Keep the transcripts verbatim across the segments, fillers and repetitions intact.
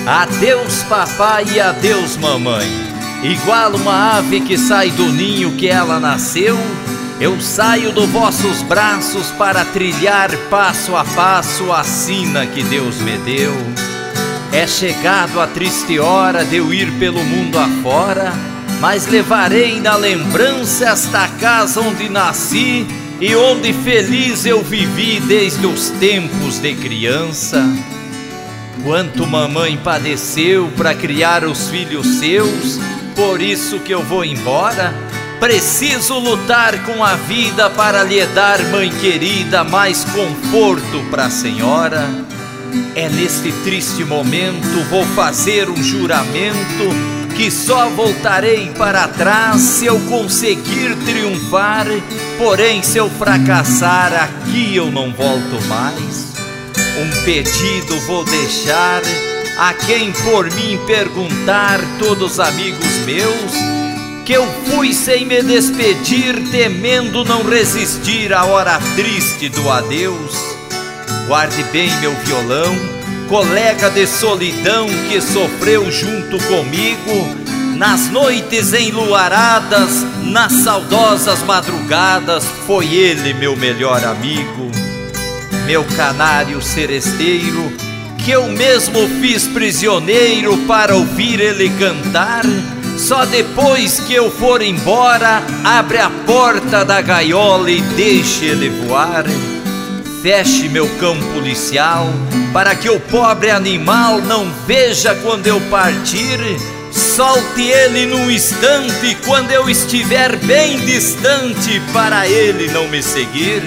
Adeus papai e adeus mamãe. Igual uma ave que sai do ninho que ela nasceu, eu saio dos vossos braços para trilhar passo a passo a sina que Deus me deu. É chegado a triste hora de eu ir pelo mundo afora, mas levarei na lembrança esta casa onde nasci e onde feliz eu vivi desde os tempos de criança. Quanto mamãe padeceu para criar os filhos seus, por isso que eu vou embora. Preciso lutar com a vida para lhe dar, mãe querida, mais conforto para a senhora. É neste triste momento vou fazer um juramento que só voltarei para trás se eu conseguir triunfar. Porém, se eu fracassar, aqui eu não volto mais. Um pedido vou deixar a quem por mim perguntar, todos amigos meus, que eu fui sem me despedir, temendo não resistir à hora triste do adeus. Guarde bem meu violão, colega de solidão que sofreu junto comigo, nas noites enluaradas, nas saudosas madrugadas, foi ele meu melhor amigo. Meu canário seresteiro, que eu mesmo fiz prisioneiro para ouvir ele cantar, só depois que eu for embora, abre a porta da gaiola e deixe ele voar. Feche meu cão policial, para que o pobre animal não veja quando eu partir. Solte ele num instante, quando eu estiver bem distante, para ele não me seguir.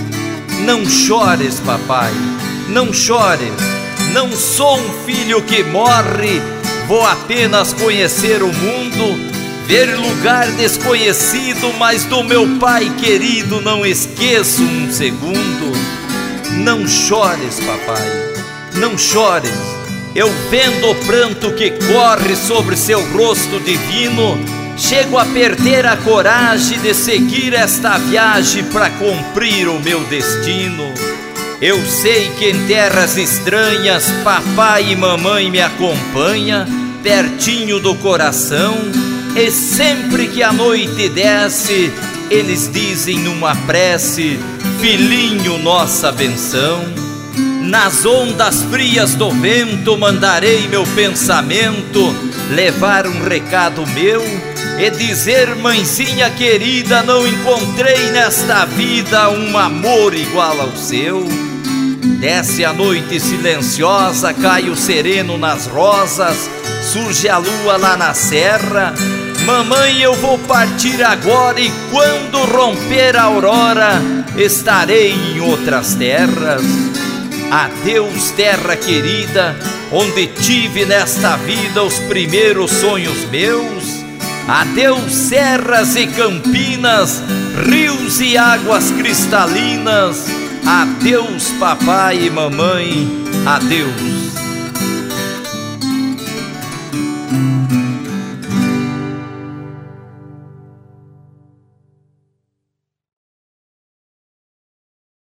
Não chores, papai, não chores, não sou um filho que morre. Vou apenas conhecer o mundo, ver lugar desconhecido, mas do meu pai querido não esqueço um segundo. Não chores, papai, não chores. Eu vendo o pranto que corre sobre seu rosto divino, chego a perder a coragem de seguir esta viagem para cumprir o meu destino. Eu sei que em terras estranhas papai e mamãe me acompanham, pertinho do coração, e sempre que a noite desce, eles dizem numa prece: filhinho, nossa benção. Nas ondas frias do vento mandarei meu pensamento, levar um recado meu e dizer: mãezinha querida, não encontrei nesta vida um amor igual ao seu. Desce a noite silenciosa, cai o sereno nas rosas, surge a lua lá na serra. Mamãe, eu vou partir agora e quando romper a aurora, estarei em outras terras. Adeus, terra querida, onde tive nesta vida os primeiros sonhos meus. Adeus, serras e campinas, rios e águas cristalinas. Adeus, papai e mamãe, adeus.